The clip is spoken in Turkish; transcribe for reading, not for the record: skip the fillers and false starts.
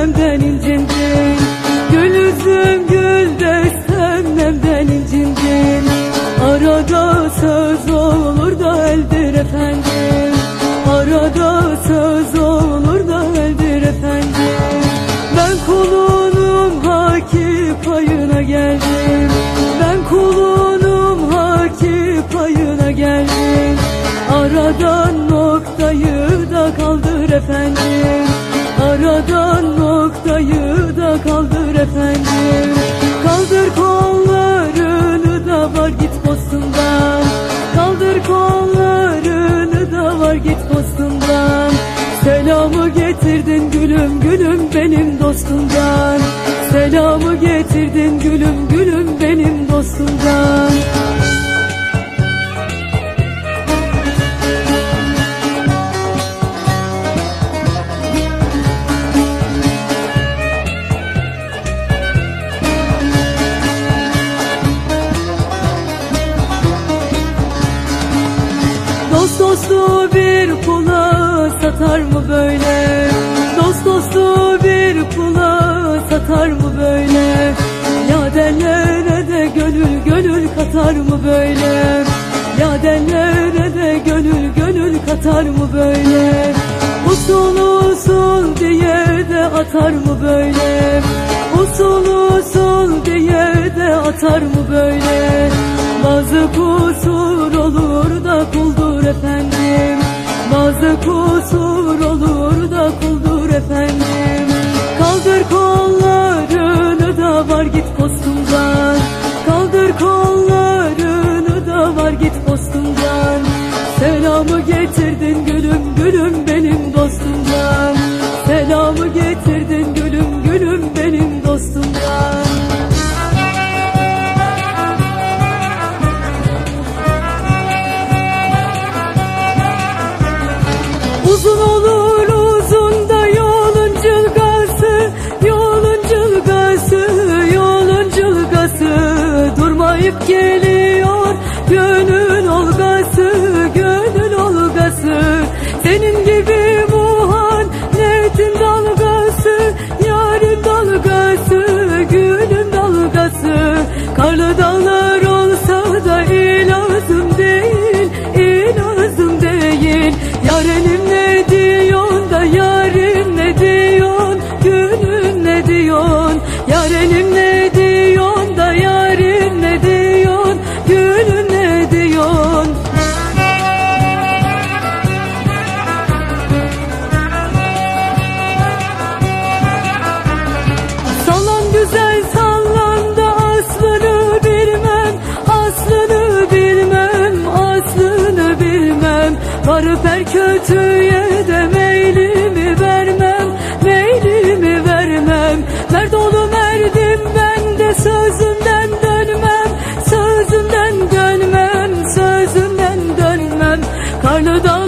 nemden incindin. Gül üzüm gül desem nemden incindin. Arada söz olur da eldir efendim. Arada söz olur da eldir efendim. Ben kulunum haki payına geldim. Ben kulunum haki payına geldim. Aradan noktayı da kaldır efendim. Aradan noktayı da kaldır efendim. Kaldır kollarını da var git postumdan. Kaldır kollarını da var git postumdan. Selamı getirdin gülüm gülüm benim dostumdan. Selamı getirdin gülüm gülüm benim dostumdan. Dost dostu bir kula satar mı böyle? Dost dostu bir kula satar mı böyle? Yadenlere de gönül gönül katar mı böyle? Yadenlere de gönül gönül katar mı böyle? Usul usul diye de atar mı böyle? Usul usul diye de atar mı böyle? Bazı kusur olur da kuldur efendim. Bazı kusur olur da kuldur efendim. Kaldır kollarını da var git postumdan. Kaldır kollarını da var git postumdan. Selamı getirdin gülüm gülüm benim dostumdan. Selamı getirdin gülüm gülüm benim dostumdan. Uzun olur uzun da yolun cılgası, yolun cılgası, yolun cılgası. Durmayıp geliyor gönül olgası, gönül olgası. Senin gibi muhannetin dalgası, yarın dalgası, gülün dalgası. Karlı dağlar olsa da ilazım değil, ilazım değil. Yarenim ne diyorsun da yarim ne diyorsun, gülün ne diyorsun? Yarenim ne diyorsun da yarim ne diyorsun, gülün ne diyorsun? Sallan güzel sallan da aslını bilmem, aslını bilmem, aslını bilmem. Varıp her kötüye de meylimi vermem, meylimi vermem. Merd olu merdim ben de sözümden dönmem, sözümden dönmem, sözümden dönmem. Karlı dağ